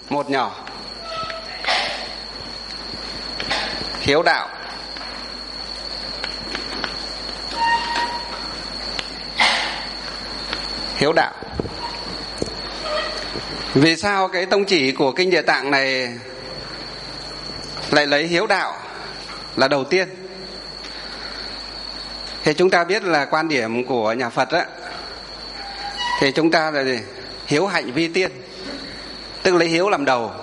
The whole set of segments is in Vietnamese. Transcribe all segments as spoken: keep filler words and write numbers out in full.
Một nhỏ. Hiếu đạo. Hiếu đạo. Vì sao cái tông chỉ của Kinh Địa Tạng này lại lấy hiếu đạo là đầu tiên? Thì chúng ta biết là quan điểm của nhà Phật á, thì chúng ta là gì? Hiếu hạnh vi tiên, tức lấy hiếu làm đầu.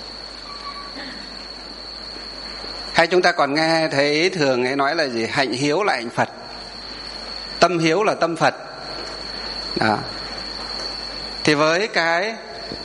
Hay chúng ta còn nghe thấy thường ấy nói là gì? Hạnh hiếu là hạnh Phật, tâm hiếu là tâm Phật. Đó. Thì với cái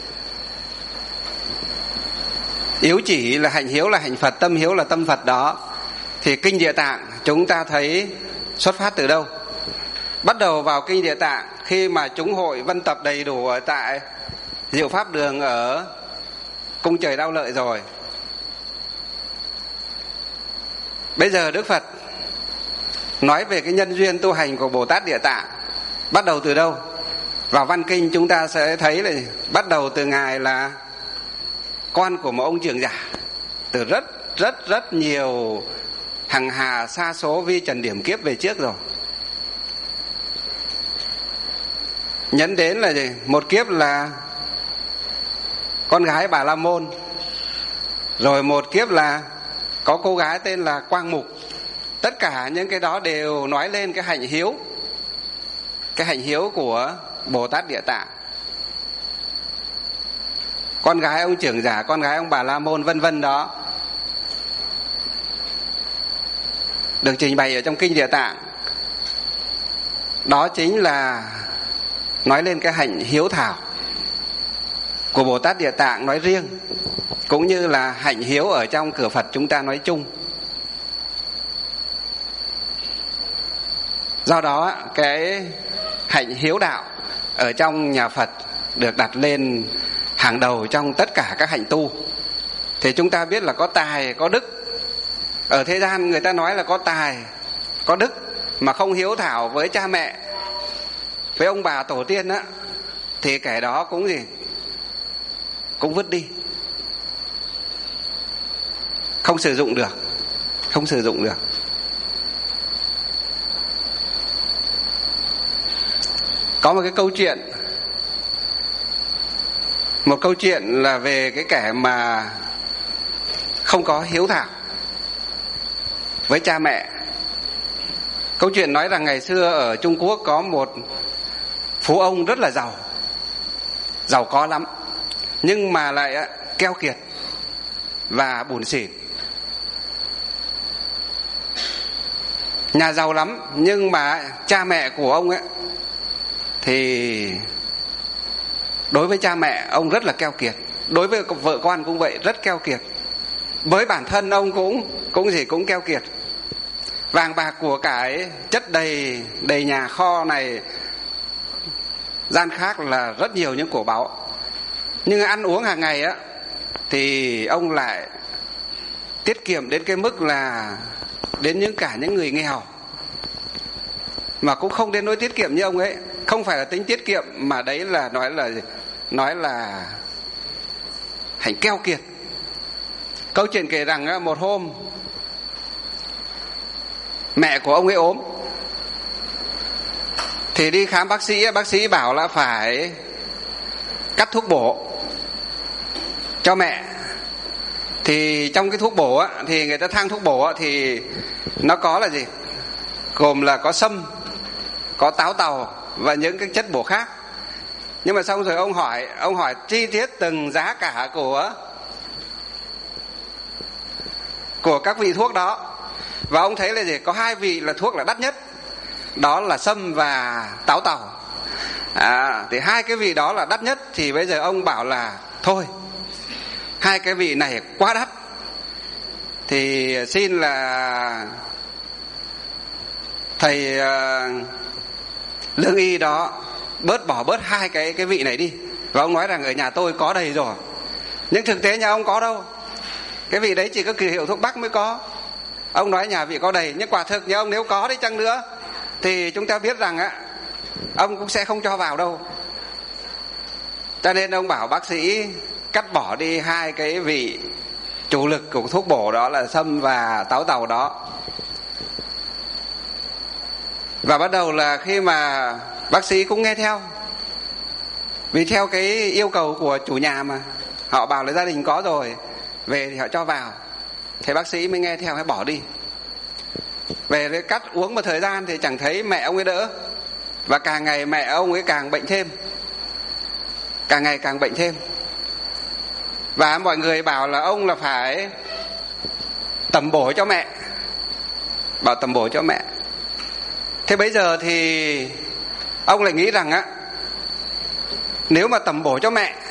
yếu chỉ là hạnh hiếu là hạnh Phật, tâm hiếu là tâm Phật đó, thì Kinh Địa Tạng chúng ta thấy xuất phát từ đâu? Bắt đầu vào Kinh Địa Tạng khi mà chúng hội vân tập đầy đủ ở tại Diệu Pháp Đường ở Cung Trời Đao Lợi rồi. Bây giờ Đức Phật nói về cái nhân duyên tu hành của Bồ Tát Địa Tạng bắt đầu từ đâu? Vào văn kinh chúng ta sẽ thấy là bắt đầu từ ngài là con của một ông trưởng giả, từ rất rất rất nhiều hằng hà sa số vi trần điểm kiếp về trước rồi. Nhấn đến là gì? Một kiếp là con gái Bà La Môn, rồi một kiếp là có cô gái tên là Quang Mục. Tất cả những cái đó đều nói lên cái hạnh hiếu, cái hạnh hiếu của Bồ Tát Địa Tạng. Con gái ông trưởng giả, con gái ông Bà La Môn vân vân đó được trình bày ở trong Kinh Địa Tạng. Đó chính là nói lên cái hạnh hiếu thảo của Bồ Tát Địa Tạng nói riêng, cũng như là hạnh hiếu ở trong cửa Phật chúng ta nói chung. Do đó cái hạnh hiếu đạo ở trong nhà Phật được đặt lên hàng đầu trong tất cả các hạnh tu. Thì chúng ta biết là có tài, có đức. Ở thế gian người ta nói là có tài, có đức mà không hiếu thảo với cha mẹ, với ông bà tổ tiên á, thì kẻ đó cũng gì? Cũng vứt đi, không sử dụng được, không sử dụng được. Có một cái câu chuyện, một câu chuyện là về cái kẻ mà không có hiếu thảo với cha mẹ. Câu chuyện nói rằng ngày xưa ở Trung Quốc có một phú ông rất là giàu, giàu có lắm, nhưng mà lại keo kiệt và bủn xỉn. Nhà giàu lắm nhưng mà cha mẹ của ông ấy thì đối với cha mẹ ông rất là keo kiệt, đối với vợ con cũng vậy, rất keo kiệt. Với bản thân ông cũng cũng gì cũng keo kiệt. Vàng bạc của cải chất đầy đầy nhà kho này, gian khác là rất nhiều những cổ báu. Nhưng ăn uống hàng ngày á thì ông lại tiết kiệm đến cái mức là đến những cả những người nghèo mà cũng không đến nỗi tiết kiệm như ông ấy. Không phải là tính tiết kiệm mà đấy là nói là nói là hạnh keo kiệt. Câu chuyện kể rằng một hôm mẹ của ông ấy ốm, thì đi khám bác sĩ, bác sĩ bảo là phải cắt thuốc bổ cho mẹ. Thì trong cái thuốc bổ á, thì người ta thang thuốc bổ á, thì nó có là gì? Gồm là có sâm, có táo tàu và những cái chất bổ khác. Nhưng mà xong rồi ông hỏi, ông hỏi chi tiết từng giá cả của của các vị thuốc đó. Và ông thấy là gì? Có hai vị là thuốc là đắt nhất, đó là sâm và táo tàu. À, thì hai cái vị đó là đắt nhất. Thì bây giờ ông bảo là thôi, hai cái vị này quá đắt, thì xin là thầy uh, lương y đó bớt bỏ bớt hai cái cái vị này đi. Và ông nói rằng ở nhà tôi có đầy rồi. Nhưng thực tế nhà ông có đâu, cái vị đấy chỉ có kỳ hiệu thuốc Bắc mới có. Ông nói nhà vị có đầy, nhưng quả thực nhà ông nếu có đi chăng nữa thì chúng ta biết rằng á, ông cũng sẽ không cho vào đâu. Cho nên ông bảo bác sĩ cắt bỏ đi hai cái vị chủ lực của thuốc bổ, đó là sâm và táo tàu đó. Và bắt đầu là khi mà bác sĩ cũng nghe theo, vì theo cái yêu cầu của chủ nhà mà, họ bảo là gia đình có rồi, về thì họ cho vào. Thế bác sĩ mới nghe theo, hay bỏ đi. Về để cắt uống một thời gian thì chẳng thấy mẹ ông ấy đỡ, và càng ngày mẹ ông ấy càng bệnh thêm, càng ngày càng bệnh thêm. Và mọi người bảo là ông là phải tẩm bổ cho mẹ, bảo tẩm bổ cho mẹ. Thế bây giờ thì ông lại nghĩ rằng á, nếu mà tẩm bổ cho mẹ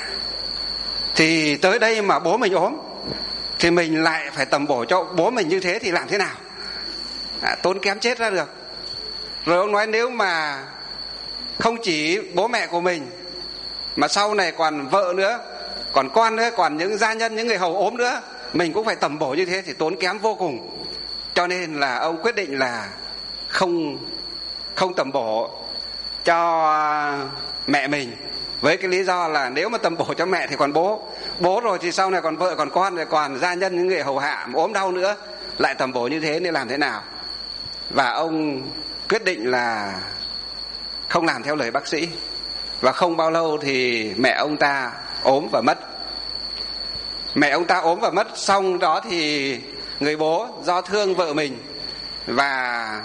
thì tới đây mà bố mình ốm thì mình lại phải tẩm bổ cho bố mình như thế thì làm thế nào? À, tốn kém chết ra được. Rồi ông nói nếu mà không chỉ bố mẹ của mình mà sau này còn vợ nữa, còn con nữa, còn những gia nhân, những người hầu ốm nữa, mình cũng phải tẩm bổ như thế thì tốn kém vô cùng. Cho nên là ông quyết định là không không tẩm bổ cho mẹ mình, với cái lý do là nếu mà tẩm bổ cho mẹ thì còn bố bố rồi thì sau này còn vợ, còn con, rồi còn gia nhân, những người hầu hạ ốm đau nữa, lại tẩm bổ như thế nên làm thế nào? Và ông quyết định là không làm theo lời bác sĩ. Và không bao lâu thì mẹ ông ta ốm và mất. Mẹ ông ta ốm và mất xong đó thì người bố do thương vợ mình và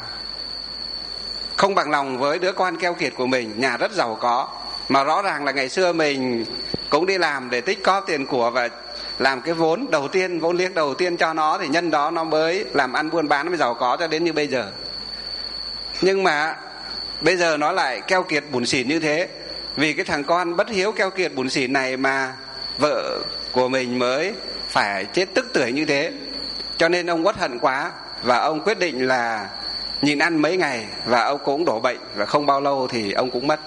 không bằng lòng với đứa con keo kiệt của mình, nhà rất giàu có, mà rõ ràng là ngày xưa mình cũng đi làm để tích cóp tiền của và làm cái vốn đầu tiên, vốn liếng đầu tiên cho nó, thì nhân đó nó mới làm ăn buôn bán, mới giàu có cho đến như bây giờ. Nhưng mà bây giờ nó lại keo kiệt bủn xỉn như thế, vì cái thằng con bất hiếu keo kiệt bủn xỉn này mà vợ của mình mới phải chết tức tưởi như thế. Cho nên ông uất hận quá, và ông quyết định là nhịn ăn mấy ngày, và ông cũng đổ bệnh, và không bao lâu thì ông cũng mất.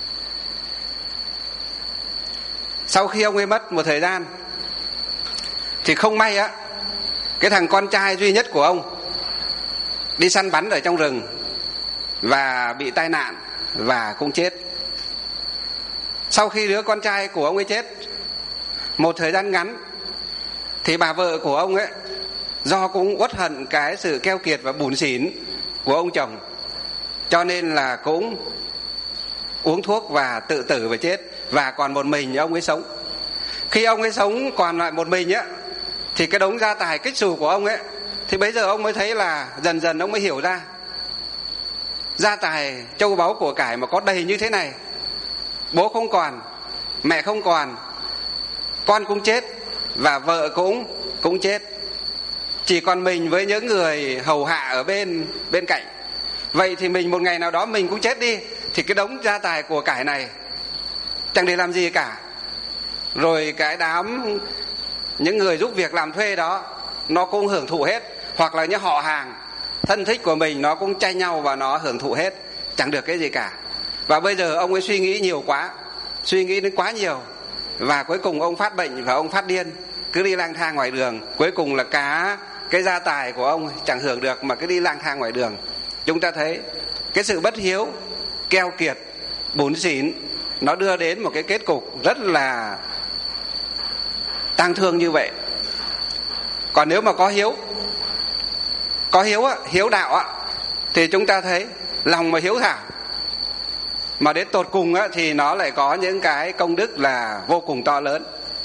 Sau khi ông ấy mất một thời gian thì không may á, cái thằng con trai duy nhất của ông đi săn bắn ở trong rừng và bị tai nạn và cũng chết. Sau khi đứa con trai của ông ấy chết, một thời gian ngắn thì bà vợ của ông ấy do cũng uất hận cái sự keo kiệt và bủn xỉn của ông chồng, cho nên là cũng uống thuốc và tự tử và chết, và còn một mình ông ấy sống. Khi ông ấy sống còn lại một mình á, thì cái đống gia tài kích xù của ông ấy, thì bây giờ ông mới thấy là dần dần ông mới hiểu ra, gia tài châu báu của cải mà có đầy như thế này, bố không còn, mẹ không còn, con cũng chết và vợ cũng cũng chết, chỉ còn mình với những người hầu hạ ở bên bên cạnh. Vậy thì mình một ngày nào đó mình cũng chết đi, thì cái đống gia tài của cải này chẳng để làm gì cả. Rồi cái đám những người giúp việc làm thuê đó nó cũng hưởng thụ hết, hoặc là những họ hàng thân thích của mình nó cũng tranh nhau và nó hưởng thụ hết, chẳng được cái gì cả. Và bây giờ ông ấy suy nghĩ nhiều quá, suy nghĩ đến quá nhiều, và cuối cùng ông phát bệnh và ông phát điên, cứ đi lang thang ngoài đường. Cuối cùng là cả cái gia tài của ông chẳng hưởng được mà cứ đi lang thang ngoài đường. Chúng ta thấy cái sự bất hiếu, keo kiệt, bủn xỉn nó đưa đến một cái kết cục rất là tang thương như vậy. Còn nếu mà có hiếu, có hiếu á, hiếu đạo á, thì chúng ta thấy lòng mà hiếu thảo mà đến tột cùng á, thì nó lại có những cái công đức là vô cùng to lớn.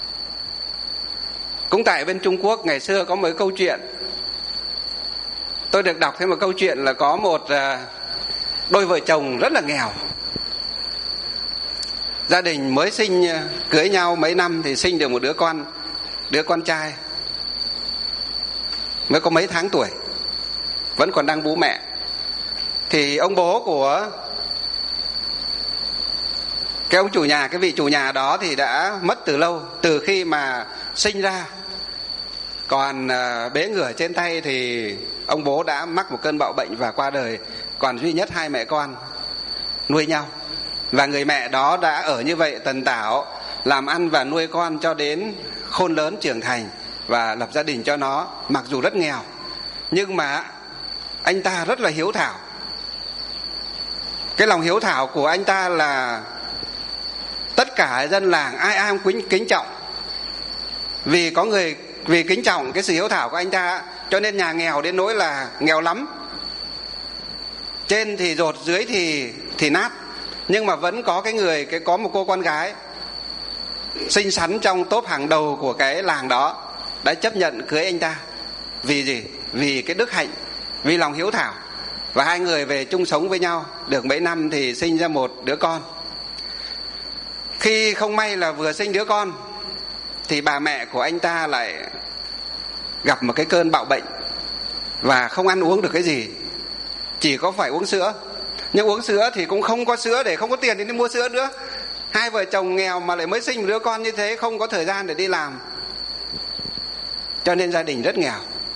Cũng tại bên Trung Quốc ngày xưa có một câu chuyện, tôi được đọc thêm một câu chuyện là có một đôi vợ chồng rất là nghèo. Gia đình mới sinh, cưới nhau mấy năm thì sinh được một đứa con, đứa con trai mới có mấy tháng tuổi, vẫn còn đang bú mẹ. Thì ông bố của cái ông chủ nhà, cái vị chủ nhà đó thì đã mất từ lâu, từ khi mà sinh ra. Còn bế ngửa trên tay thì ông bố đã mắc một cơn bạo bệnh và qua đời. Còn duy nhất hai mẹ con nuôi nhau. Và người mẹ đó đã ở như vậy tần tảo, làm ăn và nuôi con cho đến khôn lớn trưởng thành và lập gia đình cho nó. Mặc dù rất nghèo, nhưng mà anh ta rất là hiếu thảo. Cái lòng hiếu thảo của anh ta là tất cả dân làng ai ai cũng kính, kính trọng. Vì có người vì kính trọng cái sự hiếu thảo của anh ta, cho nên nhà nghèo đến nỗi là nghèo lắm, trên thì dột dưới thì thì nát, nhưng mà vẫn có cái người cái có một cô con gái xinh xắn trong top hàng đầu của cái làng đó đã chấp nhận cưới anh ta. Vì gì? Vì cái đức hạnh, vì lòng hiếu thảo. Và hai người về chung sống với nhau được mấy năm thì sinh ra một đứa con. Khi không may là vừa sinh đứa con thì bà mẹ của anh ta lại gặp một cái cơn bạo bệnh và không ăn uống được cái gì, chỉ có phải uống sữa. Nhưng uống sữa thì cũng không có sữa, để không có tiền để đi mua sữa nữa. Hai vợ chồng nghèo mà lại mới sinh một đứa con như thế, không có thời gian để đi làm, cho nên gia đình rất nghèo.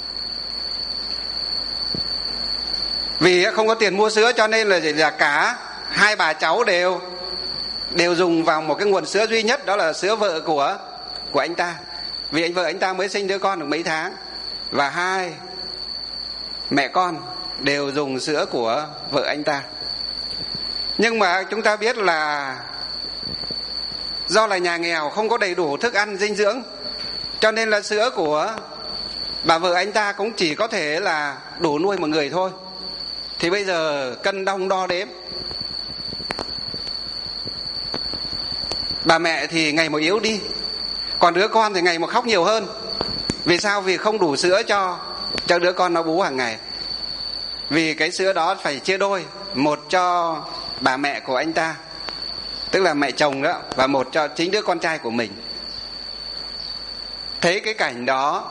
Vì không có tiền mua sữa cho nên là, là cả hai bà cháu đều đều dùng vào một cái nguồn sữa duy nhất, đó là sữa vợ của của anh ta. Vì anh vợ anh ta mới sinh đứa con được mấy tháng, và hai mẹ con đều dùng sữa của vợ anh ta. Nhưng mà chúng ta biết là do là nhà nghèo không có đầy đủ thức ăn dinh dưỡng, cho nên là sữa của bà vợ anh ta cũng chỉ có thể là đủ nuôi một người thôi. Thì bây giờ cân đong đo đếm, bà mẹ thì ngày một yếu đi, còn đứa con thì ngày một khóc nhiều hơn. Vì sao? Vì không đủ sữa cho cho đứa con nó bú hàng ngày. Vì cái sữa đó phải chia đôi, một cho bà mẹ của anh ta, tức là mẹ chồng đó, và một cho chính đứa con trai của mình. Thấy cái cảnh đó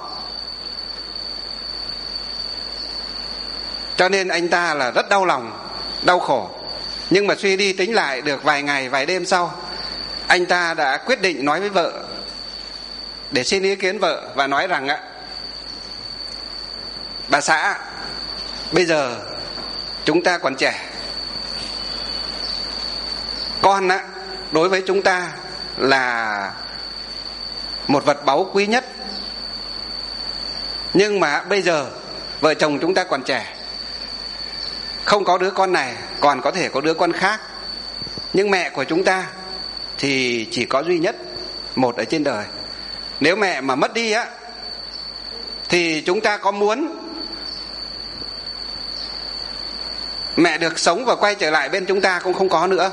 cho nên anh ta là rất đau lòng, đau khổ. Nhưng mà suy đi tính lại được vài ngày, vài đêm sau, anh ta đã quyết định nói với vợ, để xin ý kiến vợ, và nói rằng ạ: bà xã, bây giờ chúng ta còn trẻ, con á, đối với chúng ta là một vật báu quý nhất. Nhưng mà bây giờ vợ chồng chúng ta còn trẻ, không có đứa con này, còn có thể có đứa con khác. Nhưng mẹ của chúng ta thì chỉ có duy nhất một ở trên đời. Nếu mẹ mà mất đi á, thì chúng ta có muốn mẹ được sống và quay trở lại bên chúng ta cũng không có nữa.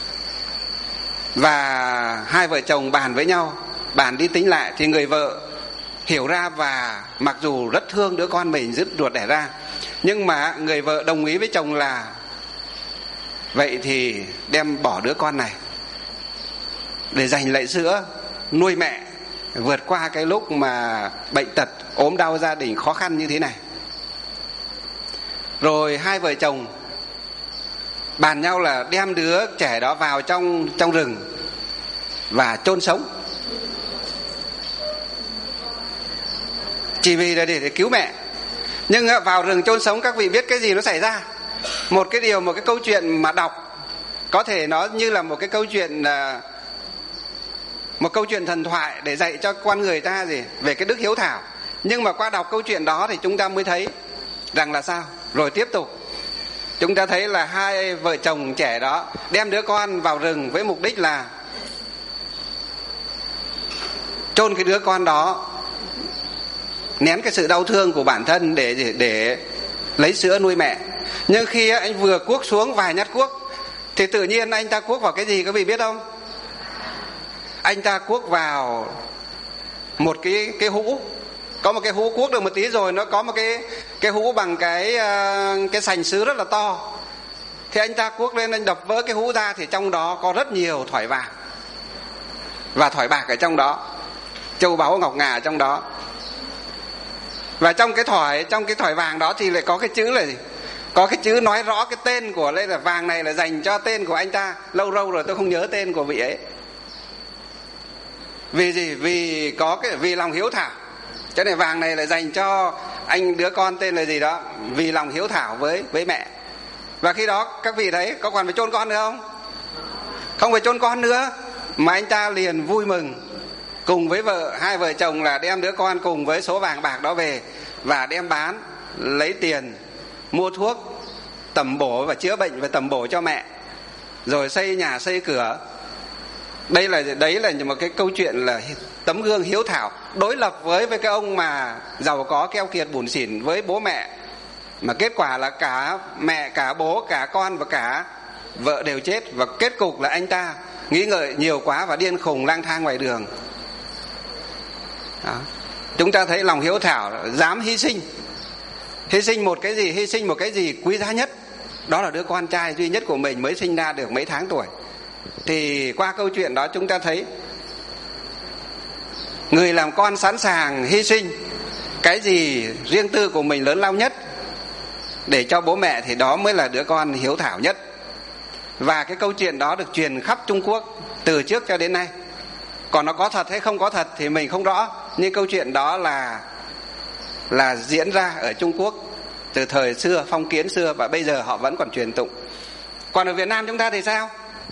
Và hai vợ chồng bàn với nhau, bàn đi tính lại, thì người vợ hiểu ra, và mặc dù rất thương đứa con mình dứt ruột đẻ ra, nhưng mà người vợ đồng ý với chồng là vậy thì đem bỏ đứa con này để dành lại sữa nuôi mẹ vượt qua cái lúc mà bệnh tật, ốm đau gia đình khó khăn như thế này. Rồi hai vợ chồng bàn nhau là đem đứa trẻ đó vào trong trong rừng và chôn sống, chỉ vì là để, để cứu mẹ. Nhưng vào rừng chôn sống, các vị biết cái gì nó xảy ra? Một cái điều, một cái câu chuyện mà đọc có thể nó như là một cái câu chuyện, một câu chuyện thần thoại để dạy cho con người ta gì về cái đức hiếu thảo. Nhưng mà qua đọc câu chuyện đó thì chúng ta mới thấy rằng là sao. Rồi tiếp tục chúng ta thấy là hai vợ chồng trẻ đó đem đứa con vào rừng với mục đích là chôn cái đứa con đó, nén cái sự đau thương của bản thân để, để, để lấy sữa nuôi mẹ. Nhưng khi anh vừa cuốc xuống vài nhát cuốc thì tự nhiên anh ta cuốc vào cái gì các vị biết không? Anh ta cuốc vào một cái, cái hũ. Có một cái hũ cuốc được một tí rồi, nó có một cái, cái hũ bằng cái, cái sành sứ rất là to. Thì anh ta cuốc lên, anh đập vỡ cái hũ ra, thì trong đó có rất nhiều thỏi vàng và thỏi bạc ở trong đó, châu báu ngọc ngà ở trong đó. Và trong cái thỏi trong cái thỏi vàng đó thì lại có cái chữ là gì? Có cái chữ nói rõ cái tên của, đây là vàng này là dành cho tên của anh ta. Lâu lâu rồi tôi không nhớ tên của vị ấy. Vì gì? Vì có cái vì lòng hiếu thảo. Cho nên vàng này là dành cho anh đứa con tên là gì đó, vì lòng hiếu thảo với với mẹ. Và khi đó các vị thấy có còn phải chôn con nữa không? Không phải chôn con nữa, mà anh ta liền vui mừng cùng với vợ, hai vợ chồng là đem đứa con cùng với số vàng bạc đó về và đem bán, lấy tiền mua thuốc tẩm bổ và chữa bệnh và tẩm bổ cho mẹ, rồi xây nhà xây cửa Đây là đấy là một cái câu chuyện là tấm gương hiếu thảo, đối lập với với cái ông mà giàu có keo kiệt bủn xỉn với bố mẹ, mà kết quả là cả mẹ, cả bố, cả con và cả vợ đều chết, và kết cục là anh ta nghĩ ngợi nhiều quá và điên khùng lang thang ngoài đường. Đó. Chúng ta thấy lòng hiếu thảo, dám hy sinh. Hy sinh một cái gì? Hy sinh một cái gì quý giá nhất, đó là đứa con trai duy nhất của mình mới sinh ra được mấy tháng tuổi. Thì qua câu chuyện đó chúng ta thấy người làm con sẵn sàng hy sinh cái gì riêng tư của mình lớn lao nhất để cho bố mẹ, thì đó mới là đứa con hiếu thảo nhất. Và cái câu chuyện đó được truyền khắp Trung Quốc từ trước cho đến nay. Còn nó có thật hay không có thật thì mình không rõ, nhưng câu chuyện đó là là diễn ra ở Trung Quốc từ thời xưa, phong kiến xưa, và bây giờ họ vẫn còn truyền tụng. Còn ở Việt Nam chúng ta thì sao?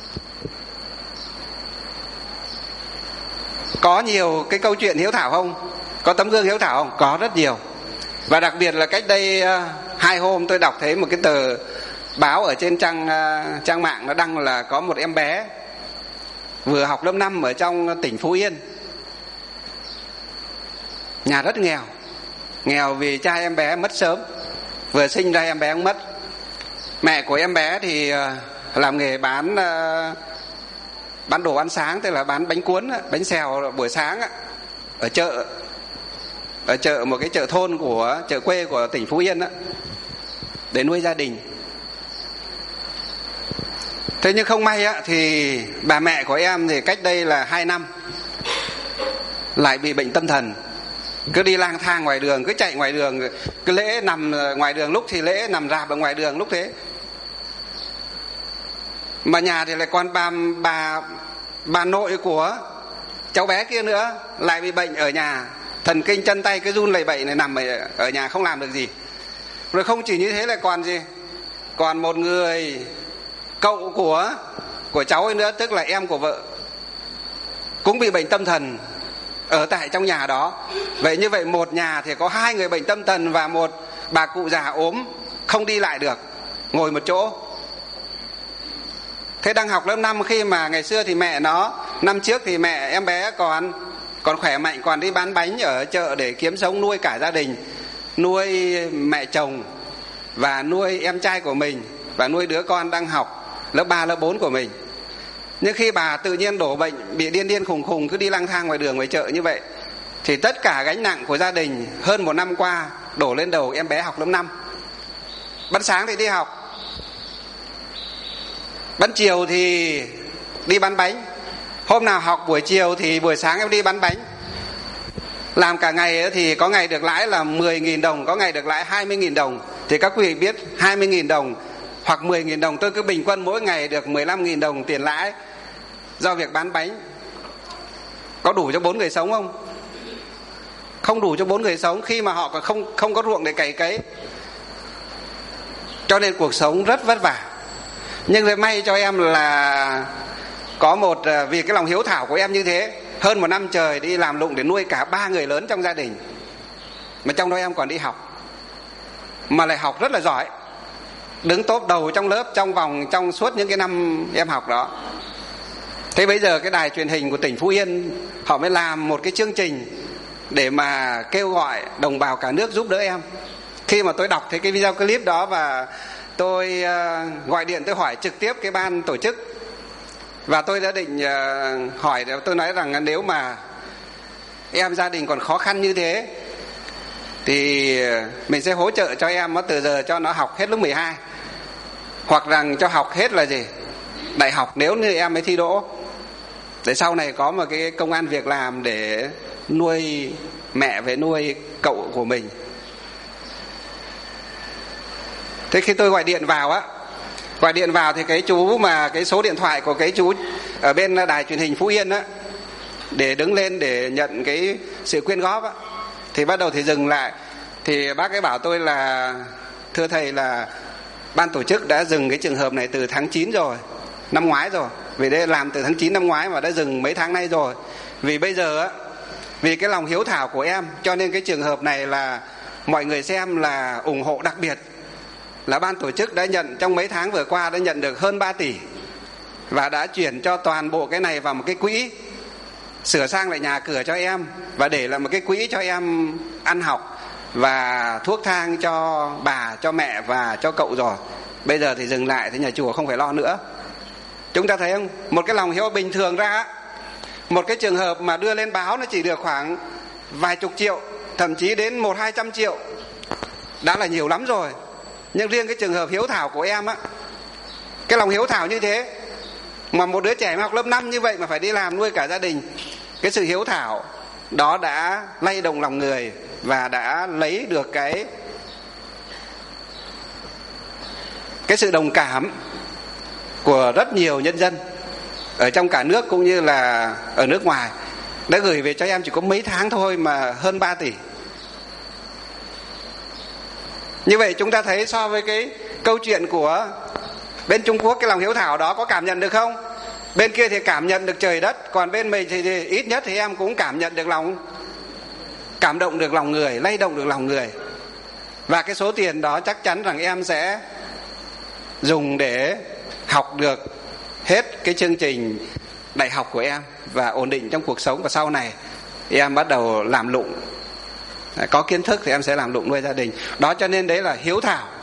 Có nhiều cái câu chuyện hiếu thảo không? Có tấm gương hiếu thảo không? Có rất nhiều. Và đặc biệt là cách đây uh, hai hôm tôi đọc thấy một cái tờ báo ở trên trang uh, trang mạng, nó đăng là có một em bé vừa học lớp năm ở trong tỉnh Phú Yên. Nhà rất nghèo. Nghèo vì cha em bé mất sớm, vừa sinh ra em bé cũng mất. Mẹ của em bé thì uh, làm nghề bán uh, bán đồ ăn sáng, tức là bán bánh cuốn, bánh xèo buổi sáng ở chợ, ở chợ một cái chợ thôn của chợ quê của tỉnh Phú Yên để nuôi gia đình. Thế nhưng không may thì bà mẹ của em thì cách đây là hai năm lại bị bệnh tâm thần, cứ đi lang thang ngoài đường, cứ chạy ngoài đường, cứ lễ nằm ngoài đường, lúc thì lễ nằm rạp ở ngoài đường, lúc thế. Mà nhà thì lại còn bà bà bà nội của cháu bé kia nữa lại bị bệnh ở nhà, thần kinh chân tay cái run lẩy bẩy này, nằm ở, ở nhà không làm được gì. Rồi không chỉ như thế, lại còn gì, còn một người cậu của của cháu ấy nữa, tức là em của vợ, cũng bị bệnh tâm thần ở tại trong nhà đó. Vậy như vậy một nhà thì có hai người bệnh tâm thần và một bà cụ già ốm không đi lại được, ngồi một chỗ. Thế đang học lớp năm, khi mà ngày xưa thì mẹ nó, năm trước thì mẹ em bé còn còn khỏe mạnh, còn đi bán bánh ở chợ để kiếm sống, nuôi cả gia đình, nuôi mẹ chồng và nuôi em trai của mình và nuôi đứa con đang học lớp ba, lớp bốn của mình. Nhưng khi bà tự nhiên đổ bệnh, bị điên điên khùng khùng, cứ đi lang thang ngoài đường ngoài chợ như vậy, thì tất cả gánh nặng của gia đình hơn một năm qua đổ lên đầu em bé học lớp năm. Ban sáng thì đi học, ban chiều thì đi bán bánh. Hôm nào học buổi chiều thì buổi sáng em đi bán bánh. Làm cả ngày thì có ngày được lãi là mười nghìn đồng, có ngày được lãi hai mươi nghìn đồng. Thì các quý vị biết hai mươi nghìn đồng hoặc mười nghìn đồng, tôi cứ bình quân mỗi ngày được mười lăm nghìn đồng tiền lãi do việc bán bánh. Có đủ cho bốn người sống không? Không đủ cho bốn người sống, khi mà họ còn không, không có ruộng để cày cấy. Cho nên cuộc sống rất vất vả. Nhưng rồi may cho em là có một, vì cái lòng hiếu thảo của em như thế, hơn một năm trời đi làm lụng để nuôi cả ba người lớn trong gia đình, mà trong đó em còn đi học, mà lại học rất là giỏi, đứng top đầu trong lớp trong vòng trong suốt những cái năm em học đó. Thế bây giờ cái đài truyền hình của tỉnh Phú Yên họ mới làm một cái chương trình để mà kêu gọi đồng bào cả nước giúp đỡ em. Khi mà tôi đọc thấy cái video clip đó và tôi uh, gọi điện tôi hỏi trực tiếp cái ban tổ chức, và tôi đã định uh, hỏi, tôi nói rằng nếu mà em gia đình còn khó khăn như thế thì mình sẽ hỗ trợ cho em nó từ giờ cho nó học hết lớp mười hai, hoặc rằng cho học hết là gì, đại học nếu như em mới thi đỗ, để sau này có một cái công ăn việc làm để nuôi mẹ với nuôi cậu của mình. Thế khi tôi gọi điện vào á, gọi điện vào thì cái chú mà cái số điện thoại của cái chú ở bên đài truyền hình Phú Yên á, để đứng lên để nhận cái sự quyên góp á, thì bắt đầu thì dừng lại. Thì bác ấy bảo tôi là thưa thầy, là ban tổ chức đã dừng cái trường hợp này từ tháng chín rồi, năm ngoái rồi. Vì đây làm từ tháng chín năm ngoái mà đã dừng mấy tháng nay rồi. Vì bây giờ á, vì cái lòng hiếu thảo của em, cho nên cái trường hợp này là mọi người xem là ủng hộ. Đặc biệt là ban tổ chức đã nhận trong mấy tháng vừa qua đã nhận được hơn ba tỷ và đã chuyển cho toàn bộ cái này vào một cái quỹ, sửa sang lại nhà cửa cho em và để lại một cái quỹ cho em ăn học và thuốc thang cho bà, cho mẹ và cho cậu rồi. Bây giờ thì dừng lại, thì nhà chùa không phải lo nữa. Chúng ta thấy không? Một cái lòng hiếu bình thường ra, một cái trường hợp mà đưa lên báo nó chỉ được khoảng vài chục triệu, thậm chí đến một hai trăm triệu đã là nhiều lắm rồi. Nhưng riêng cái trường hợp hiếu thảo của em á, cái lòng hiếu thảo như thế, mà một đứa trẻ học lớp năm như vậy mà phải đi làm nuôi cả gia đình, cái sự hiếu thảo đó đã lay động lòng người và đã lấy được cái cái sự đồng cảm của rất nhiều nhân dân ở trong cả nước cũng như là ở nước ngoài, đã gửi về cho em chỉ có mấy tháng thôi mà hơn ba tỷ. Như vậy chúng ta thấy so với cái câu chuyện của bên Trung Quốc, cái lòng hiếu thảo đó có cảm nhận được không? Bên kia thì cảm nhận được trời đất, còn bên mình thì, thì ít nhất thì em cũng cảm nhận được lòng, cảm động được lòng người, lay động được lòng người. Và cái số tiền đó chắc chắn rằng em sẽ dùng để học được hết cái chương trình đại học của em và ổn định trong cuộc sống. Và sau này em bắt đầu làm lụng, có kiến thức thì em sẽ làm lụng nuôi gia đình. Đó, cho nên đấy là hiếu thảo.